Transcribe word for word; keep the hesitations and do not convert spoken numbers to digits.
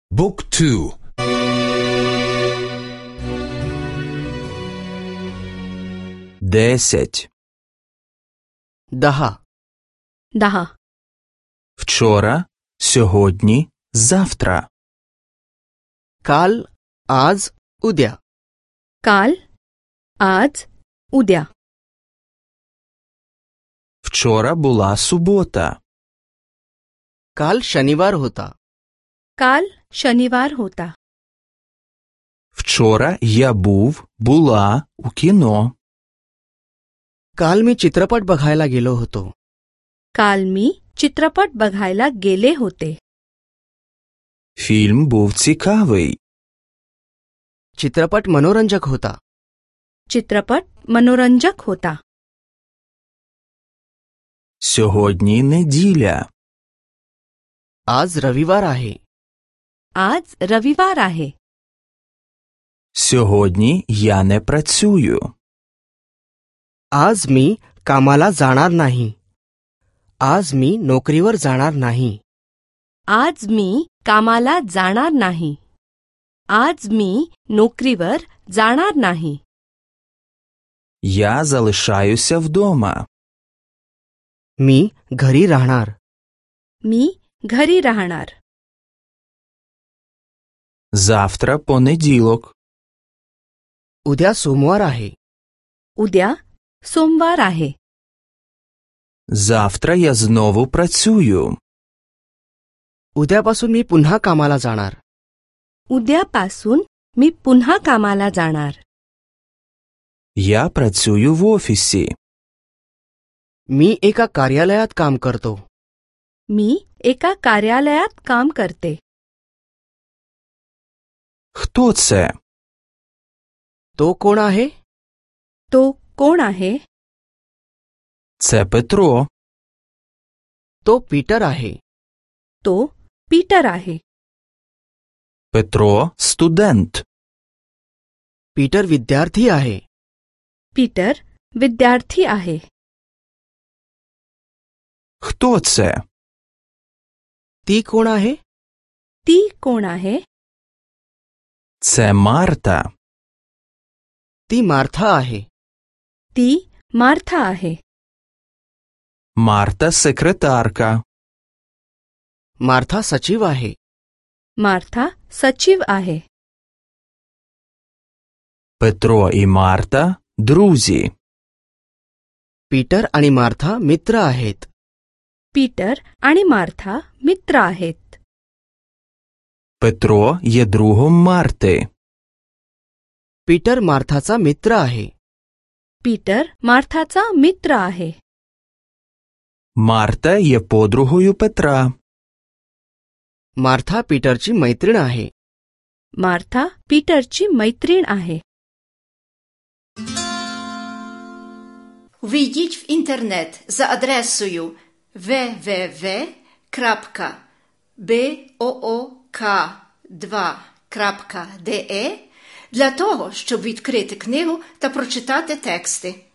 Book two. Десять. Дага. Дага. Вчора, сьогодні, завтра. काल, आज, उद्या. काल, आज, उद्या. Вчора була субота. काल शनिवार होता. काल शनिवार होता. Вчора я був, була у кіно. काल मी चित्रपट बघायला गेलो होतो. काल मी चित्रपट बघायला गेले होते. Фільм був цікавий. चित्रपट मनोरंजक होता. चित्रपट मनोरंजक होता. Сьогодні неділя. आज रविवार आहे. आज रविवार आहे. Сьогодні я не працюю. आज मी कामाला जाणार नाही. आज मी नोकरीवर जाणार नाही. आज मी कामाला जाणार नाही. आज मी नोकरीवर जाणार नाही. Я залишаюся вдома. मी घरी राहणार. मी घरी राहणार. Завтра понеділок. उद्या सोमवार आहे. उद्या सोमवार आहे. Завтра я знову працюю. उद्यापासून मी पुन्हा कामाला जाणार. उद्यापासून मी पुन्हा कामाला जाणार. Я працюю в офісі. मी एका कार्यालयात काम करतो. मी एका कार्यालयात काम करते. Хто це? तो कोण आहे? तो कोण आहे? Це Петро. तो पीटर आहे. तो पीटर आहे. Петро – студент. पीटर विद्यार्थी आहे. पीटर विद्यार्थी आहे. Хто це? ती कोण आहे? ती कोण आहे? Це Марта. ती मार्था आहे. ती मार्था आहे. Марта – секретарка. मार्था सचिव आहे. मार्था सचिव आहे. Петро і Марта – друзі. पीटर आणि मार्था मित्र आहेत. पीटर आणि मार्था मित्र आहेत. Петро є другом Марти. पीटर मार्थाचा मित्र आहे. पीटर मार्थाचा मित्र आहे. Марта є подругою Петра. मार्था पीटरची मैत्रीण आहे. मार्था पीटरची मैत्रीण आहे. Ввійдіть в інтернет за адресою дабл-ю дабл-ю дабл-ю крапка буок два крапка де для того, щоб відкрити книгу та прочитати тексти.